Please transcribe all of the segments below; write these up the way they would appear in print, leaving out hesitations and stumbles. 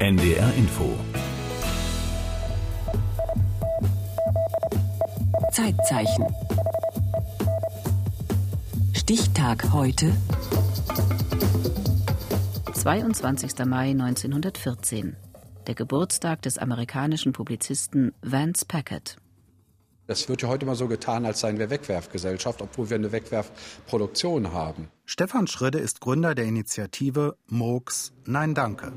NDR Info. Zeitzeichen. Stichtag heute. 22. Mai 1914. Der Geburtstag des amerikanischen Publizisten Vance Packard. Es wird ja heute mal so getan, als seien wir Wegwerfgesellschaft, obwohl wir eine Wegwerfproduktion haben. Stefan Schröde ist Gründer der Initiative Mooks Nein Danke.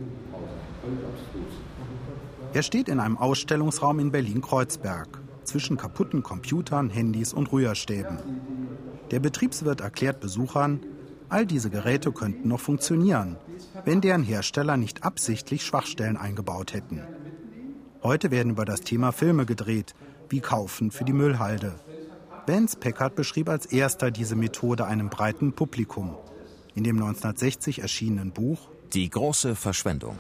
Er steht in einem Ausstellungsraum in Berlin-Kreuzberg, zwischen kaputten Computern, Handys und Rührstäben. Der Betriebswirt erklärt Besuchern, all diese Geräte könnten noch funktionieren, wenn deren Hersteller nicht absichtlich Schwachstellen eingebaut hätten. Heute werden über das Thema Filme gedreht, wie Kaufen für die Müllhalde. Vance Packard beschrieb als erster diese Methode einem breiten Publikum. In dem 1960 erschienenen Buch Die große Verschwendung.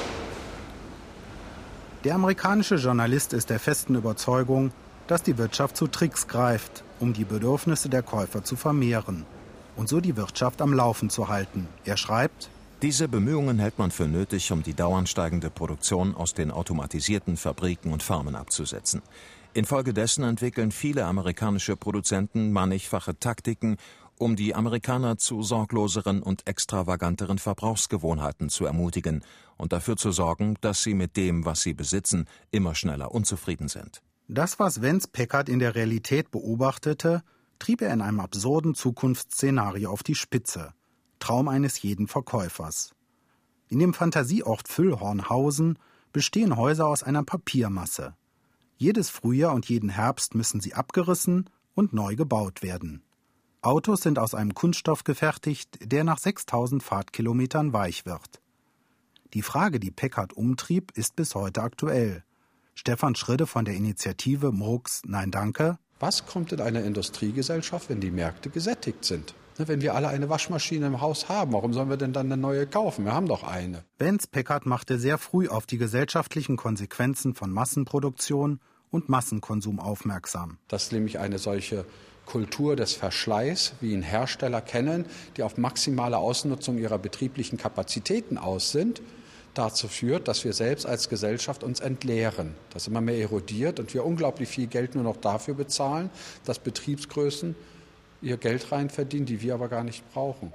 Der amerikanische Journalist ist der festen Überzeugung, dass die Wirtschaft zu Tricks greift, um die Bedürfnisse der Käufer zu vermehren und so die Wirtschaft am Laufen zu halten. Er schreibt: Diese Bemühungen hält man für nötig, um die dauernd steigende Produktion aus den automatisierten Fabriken und Farmen abzusetzen. Infolgedessen entwickeln viele amerikanische Produzenten mannigfache Taktiken, um die Amerikaner zu sorgloseren und extravaganteren Verbrauchsgewohnheiten zu ermutigen und dafür zu sorgen, dass sie mit dem, was sie besitzen, immer schneller unzufrieden sind. Das, was Vance Packard in der Realität beobachtete, trieb er in einem absurden Zukunftsszenario auf die Spitze. Traum eines jeden Verkäufers. In dem Fantasieort Füllhornhausen bestehen Häuser aus einer Papiermasse. Jedes Frühjahr und jeden Herbst müssen sie abgerissen und neu gebaut werden. Autos sind aus einem Kunststoff gefertigt, der nach 6000 Fahrtkilometern weich wird. Die Frage, die Packard umtrieb, ist bis heute aktuell. Stefan Schröde von der Initiative Mooks Nein Danke. Was kommt in einer Industriegesellschaft, wenn die Märkte gesättigt sind? Wenn wir alle eine Waschmaschine im Haus haben, warum sollen wir denn dann eine neue kaufen? Wir haben doch eine. Vance Packard machte sehr früh auf die gesellschaftlichen Konsequenzen von Massenproduktion und Massenkonsum aufmerksam. Dass nämlich eine solche Kultur des Verschleiß, wie ihn Hersteller kennen, die auf maximale Ausnutzung ihrer betrieblichen Kapazitäten aus sind, dazu führt, dass wir selbst als Gesellschaft uns entleeren, dass immer mehr erodiert und wir unglaublich viel Geld nur noch dafür bezahlen, dass Betriebsgrößen ihr Geld rein verdienen, die wir aber gar nicht brauchen.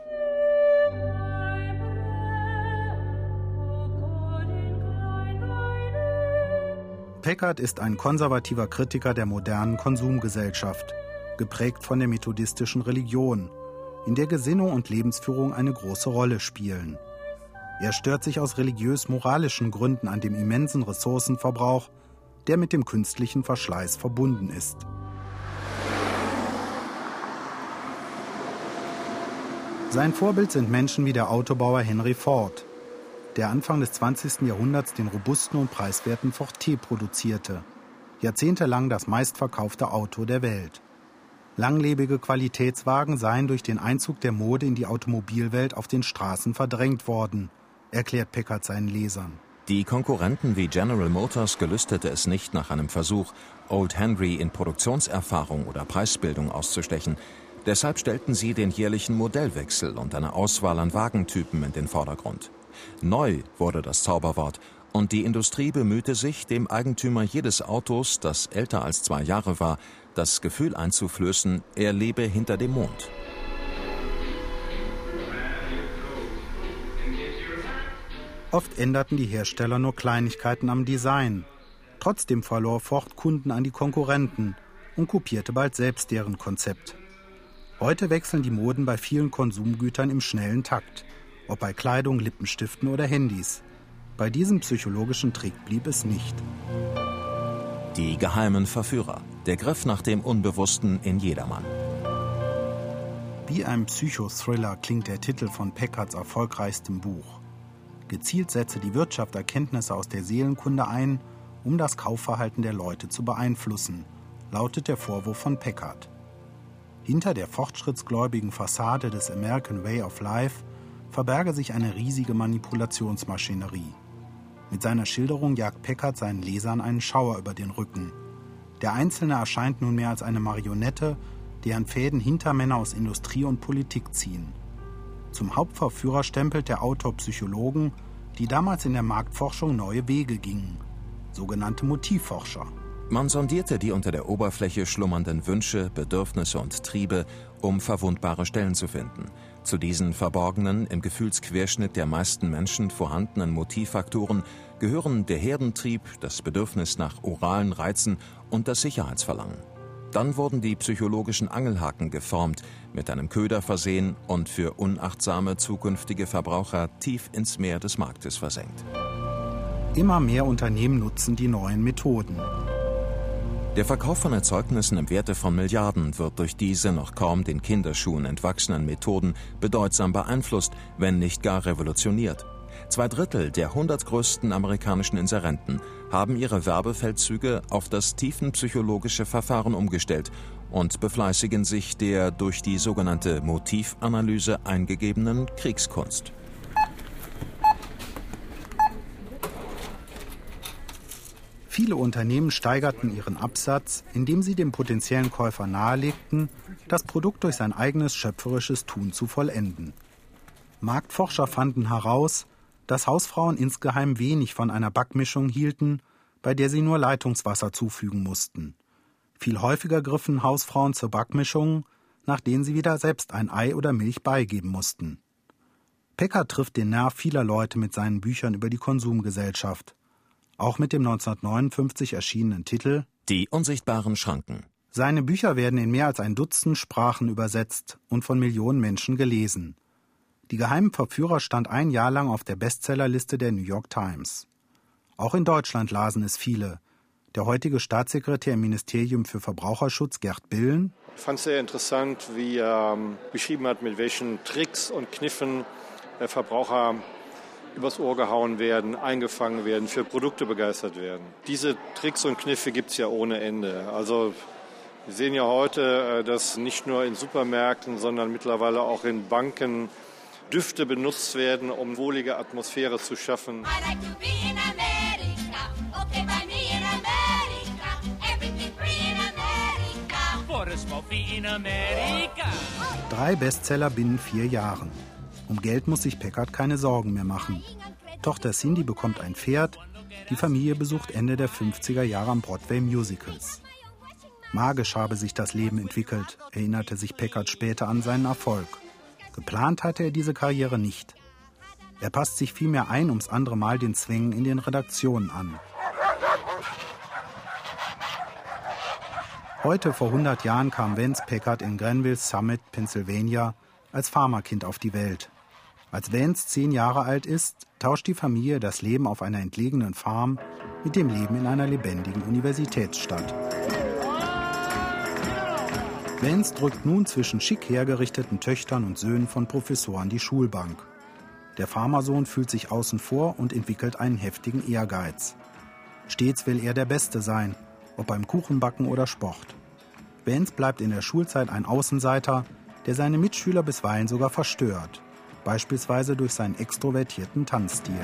Packard ist ein konservativer Kritiker der modernen Konsumgesellschaft, geprägt von der methodistischen Religion, in der Gesinnung und Lebensführung eine große Rolle spielen. Er stört sich aus religiös-moralischen Gründen an dem immensen Ressourcenverbrauch, der mit dem künstlichen Verschleiß verbunden ist. Sein Vorbild sind Menschen wie der Autobauer Henry Ford, der Anfang des 20. Jahrhunderts den robusten und preiswerten Ford T produzierte, jahrzehntelang das meistverkaufte Auto der Welt. Langlebige Qualitätswagen seien durch den Einzug der Mode in die Automobilwelt auf den Straßen verdrängt worden, erklärt Packard seinen Lesern. Die Konkurrenten wie General Motors gelüstete es nicht nach einem Versuch, Old Henry in Produktionserfahrung oder Preisbildung auszustechen. Deshalb stellten sie den jährlichen Modellwechsel und eine Auswahl an Wagentypen in den Vordergrund. Neu wurde das Zauberwort und die Industrie bemühte sich, dem Eigentümer jedes Autos, das älter als 2 Jahre war, das Gefühl einzuflößen, er lebe hinter dem Mond. Oft änderten die Hersteller nur Kleinigkeiten am Design. Trotzdem verlor Ford Kunden an die Konkurrenten und kopierte bald selbst deren Konzept. Heute wechseln die Moden bei vielen Konsumgütern im schnellen Takt, ob bei Kleidung, Lippenstiften oder Handys. Bei diesem psychologischen Trick blieb es nicht. Die geheimen Verführer, der Griff nach dem Unbewussten in jedermann. Wie ein Psychothriller klingt der Titel von Packards erfolgreichstem Buch. Gezielt setze die Wirtschaft Erkenntnisse aus der Seelenkunde ein, um das Kaufverhalten der Leute zu beeinflussen, lautet der Vorwurf von Packard. Hinter der fortschrittsgläubigen Fassade des American Way of Life verberge sich eine riesige Manipulationsmaschinerie. Mit seiner Schilderung jagt Packard seinen Lesern einen Schauer über den Rücken. Der Einzelne erscheint nunmehr als eine Marionette, deren Fäden Hintermänner aus Industrie und Politik ziehen. Zum Hauptverführer stempelt der Autor Psychologen, die damals in der Marktforschung neue Wege gingen, sogenannte Motivforscher. Man sondierte die unter der Oberfläche schlummernden Wünsche, Bedürfnisse und Triebe, um verwundbare Stellen zu finden. Zu diesen verborgenen, im Gefühlsquerschnitt der meisten Menschen vorhandenen Motivfaktoren gehören der Herdentrieb, das Bedürfnis nach oralen Reizen und das Sicherheitsverlangen. Dann wurden die psychologischen Angelhaken geformt, mit einem Köder versehen und für unachtsame zukünftige Verbraucher tief ins Meer des Marktes versenkt. Immer mehr Unternehmen nutzen die neuen Methoden. Der Verkauf von Erzeugnissen im Werte von Milliarden wird durch diese noch kaum den Kinderschuhen entwachsenen Methoden bedeutsam beeinflusst, wenn nicht gar revolutioniert. 2/3 der 100 größten amerikanischen Inserenten haben ihre Werbefeldzüge auf das tiefenpsychologische Verfahren umgestellt und befleißigen sich der durch die sogenannte Motivanalyse eingegebenen Kriegskunst. Viele Unternehmen steigerten ihren Absatz, indem sie dem potenziellen Käufer nahelegten, das Produkt durch sein eigenes schöpferisches Tun zu vollenden. Marktforscher fanden heraus, dass Hausfrauen insgeheim wenig von einer Backmischung hielten, bei der sie nur Leitungswasser zufügen mussten. Viel häufiger griffen Hausfrauen zur Backmischung, nach denen sie wieder selbst ein Ei oder Milch beigeben mussten. Packard trifft den Nerv vieler Leute mit seinen Büchern über die Konsumgesellschaft. Auch mit dem 1959 erschienenen Titel Die unsichtbaren Schranken. Seine Bücher werden in mehr als ein Dutzend Sprachen übersetzt und von Millionen Menschen gelesen. Die geheimen Verführer stand ein Jahr lang auf der Bestsellerliste der New York Times. Auch in Deutschland lasen es viele. Der heutige Staatssekretär im Ministerium für Verbraucherschutz, Gerd Billen. Ich fand es sehr interessant, wie er beschrieben hat, mit welchen Tricks und Kniffen Verbraucher übers Ohr gehauen werden, eingefangen werden, für Produkte begeistert werden. Diese Tricks und Kniffe gibt es ja ohne Ende. Also wir sehen ja heute, dass nicht nur in Supermärkten, sondern mittlerweile auch in Banken Düfte benutzt werden, um wohlige Atmosphäre zu schaffen. Drei Bestseller binnen 4 Jahren. Um Geld muss sich Packard keine Sorgen mehr machen. Tochter Cindy bekommt ein Pferd, die Familie besucht Ende der 50er Jahre am Broadway Musicals. Magisch habe sich das Leben entwickelt, erinnerte sich Packard später an seinen Erfolg. Geplant hatte er diese Karriere nicht. Er passt sich vielmehr ein ums andere Mal den Zwängen in den Redaktionen an. Heute vor 100 Jahren kam Vance Packard in Granville Summit, Pennsylvania, als Farmerkind auf die Welt. Als Vance 10 Jahre alt ist, tauscht die Familie das Leben auf einer entlegenen Farm mit dem Leben in einer lebendigen Universitätsstadt. Vance drückt nun zwischen schick hergerichteten Töchtern und Söhnen von Professoren die Schulbank. Der Farmersohn fühlt sich außen vor und entwickelt einen heftigen Ehrgeiz. Stets will er der Beste sein, ob beim Kuchenbacken oder Sport. Vance bleibt in der Schulzeit ein Außenseiter, der seine Mitschüler bisweilen sogar verstört, beispielsweise durch seinen extrovertierten Tanzstil.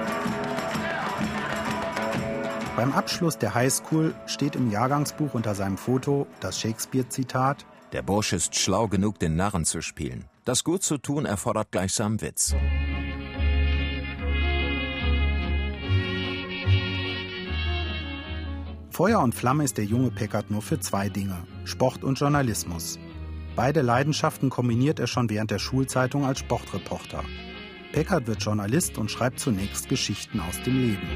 Beim Abschluss der Highschool steht im Jahrgangsbuch unter seinem Foto das Shakespeare-Zitat: Der Bursch ist schlau genug, den Narren zu spielen. Das gut zu tun erfordert gleichsam Witz. Feuer und Flamme ist der junge Packard nur für 2 Dinge: Sport und Journalismus. Beide Leidenschaften kombiniert er schon während der Schulzeitung als Sportreporter. Packard wird Journalist und schreibt zunächst Geschichten aus dem Leben.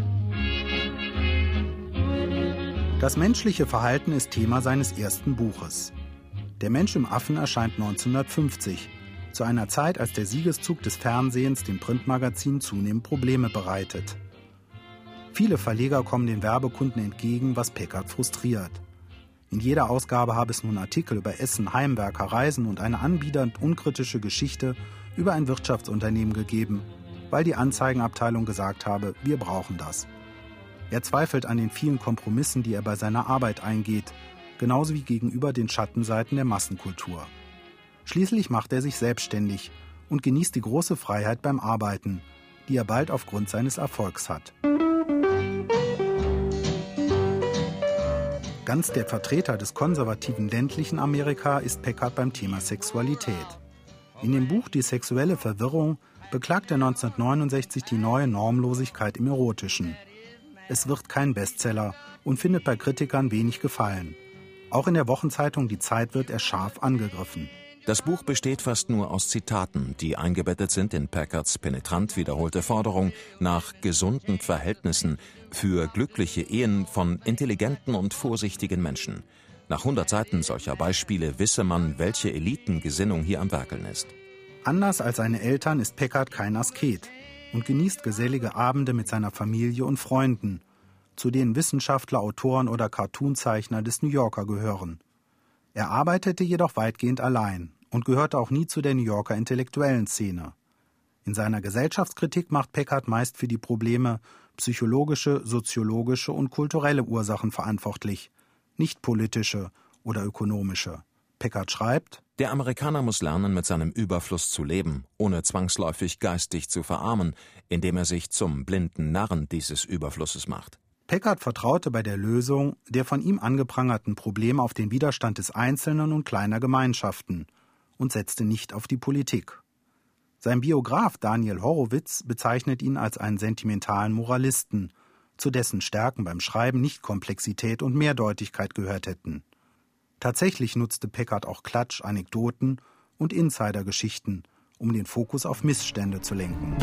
Das menschliche Verhalten ist Thema seines ersten Buches. Der Mensch im Affen erscheint 1950, zu einer Zeit, als der Siegeszug des Fernsehens den Printmagazinen zunehmend Probleme bereitet. Viele Verleger kommen den Werbekunden entgegen, was Packard frustriert. In jeder Ausgabe habe es nun Artikel über Essen, Heimwerker, Reisen und eine anbiedernd unkritische Geschichte über ein Wirtschaftsunternehmen gegeben, weil die Anzeigenabteilung gesagt habe, wir brauchen das. Er zweifelt an den vielen Kompromissen, die er bei seiner Arbeit eingeht, genauso wie gegenüber den Schattenseiten der Massenkultur. Schließlich macht er sich selbstständig und genießt die große Freiheit beim Arbeiten, die er bald aufgrund seines Erfolgs hat. Ganz der Vertreter des konservativen ländlichen Amerika ist Packard beim Thema Sexualität. In dem Buch Die sexuelle Verwirrung beklagte 1969 die neue Normlosigkeit im Erotischen. Es wird kein Bestseller und findet bei Kritikern wenig Gefallen. Auch in der Wochenzeitung Die Zeit wird er scharf angegriffen. Das Buch besteht fast nur aus Zitaten, die eingebettet sind in Packards penetrant wiederholte Forderung nach gesunden Verhältnissen für glückliche Ehen von intelligenten und vorsichtigen Menschen. Nach 100 Seiten solcher Beispiele wisse man, welche Elitengesinnung hier am Werkeln ist. Anders als seine Eltern ist Packard kein Asket und genießt gesellige Abende mit seiner Familie und Freunden, zu denen Wissenschaftler, Autoren oder Cartoonzeichner des New Yorker gehören. Er arbeitete jedoch weitgehend allein und gehörte auch nie zu der New Yorker intellektuellen Szene. In seiner Gesellschaftskritik macht Packard meist für die Probleme psychologische, soziologische und kulturelle Ursachen verantwortlich, nicht politische oder ökonomische. Packard schreibt: Der Amerikaner muss lernen, mit seinem Überfluss zu leben, ohne zwangsläufig geistig zu verarmen, indem er sich zum blinden Narren dieses Überflusses macht. Packard vertraute bei der Lösung der von ihm angeprangerten Probleme auf den Widerstand des Einzelnen und kleiner Gemeinschaften und setzte nicht auf die Politik. Sein Biograf Daniel Horowitz bezeichnet ihn als einen sentimentalen Moralisten, zu dessen Stärken beim Schreiben nicht Komplexität und Mehrdeutigkeit gehört hätten. Tatsächlich nutzte Packard auch Klatsch, Anekdoten und Insidergeschichten, um den Fokus auf Missstände zu lenken.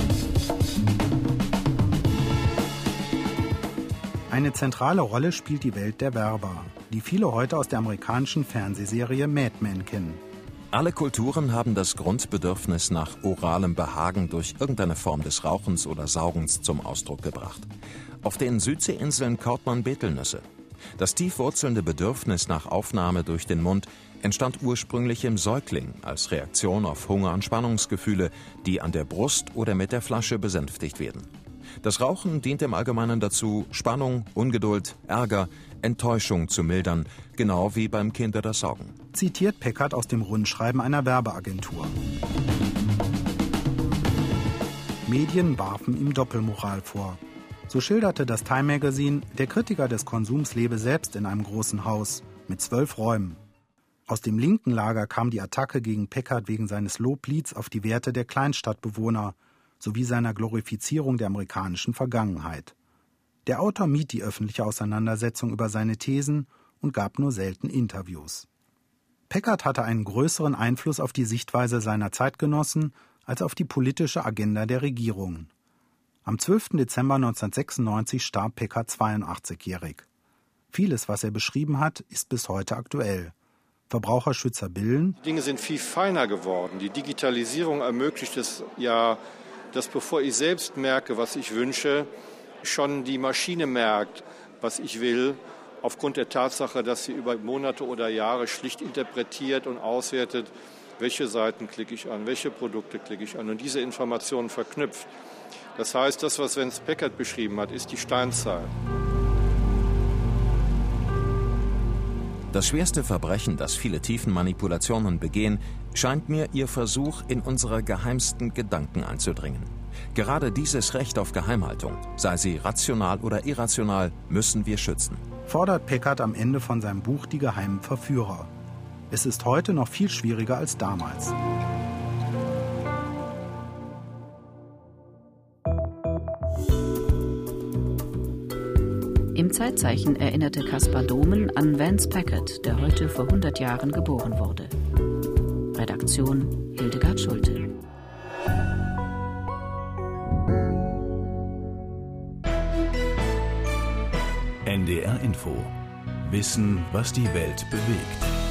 Eine zentrale Rolle spielt die Welt der Werber, die viele heute aus der amerikanischen Fernsehserie Mad Men kennen. Alle Kulturen haben das Grundbedürfnis nach oralem Behagen durch irgendeine Form des Rauchens oder Saugens zum Ausdruck gebracht. Auf den Südseeinseln kaut man Betelnüsse. Das tief wurzelnde Bedürfnis nach Aufnahme durch den Mund entstand ursprünglich im Säugling als Reaktion auf Hunger- und Spannungsgefühle, die an der Brust oder mit der Flasche besänftigt werden. Das Rauchen dient im Allgemeinen dazu, Spannung, Ungeduld, Ärger, Enttäuschung zu mildern, genau wie beim Kinder das Saugen. Zitiert Packard aus dem Rundschreiben einer Werbeagentur. Medien warfen ihm Doppelmoral vor. So schilderte das Time Magazine, der Kritiker des Konsums lebe selbst in einem großen Haus mit 12 Räumen. Aus dem linken Lager kam die Attacke gegen Packard wegen seines Loblieds auf die Werte der Kleinstadtbewohner sowie seiner Glorifizierung der amerikanischen Vergangenheit. Der Autor mied die öffentliche Auseinandersetzung über seine Thesen und gab nur selten Interviews. Packard hatte einen größeren Einfluss auf die Sichtweise seiner Zeitgenossen als auf die politische Agenda der Regierungen. Am 12. Dezember 1996 starb Packard 82-jährig. Vieles, was er beschrieben hat, ist bis heute aktuell. Verbraucherschützer Billen: Die Dinge sind viel feiner geworden. Die Digitalisierung ermöglicht es ja, dass bevor ich selbst merke, was ich wünsche, schon die Maschine merkt, was ich will, aufgrund der Tatsache, dass sie über Monate oder Jahre schlicht interpretiert und auswertet, welche Seiten klicke ich an, welche Produkte klicke ich an und diese Informationen verknüpft. Das heißt, das, was Vance Packard beschrieben hat, ist die Steinzeit. Das schwerste Verbrechen, das viele Tiefenmanipulationen begehen, scheint mir ihr Versuch, in unsere geheimsten Gedanken einzudringen. Gerade dieses Recht auf Geheimhaltung, sei sie rational oder irrational, müssen wir schützen. Fordert Packard am Ende von seinem Buch Die geheimen Verführer. Es ist heute noch viel schwieriger als damals. Im Zeitzeichen erinnerte Caspar Domen an Vance Packard, der heute vor 100 Jahren geboren wurde. Redaktion Hildegard Schulte. NDR Info. Wissen, was die Welt bewegt.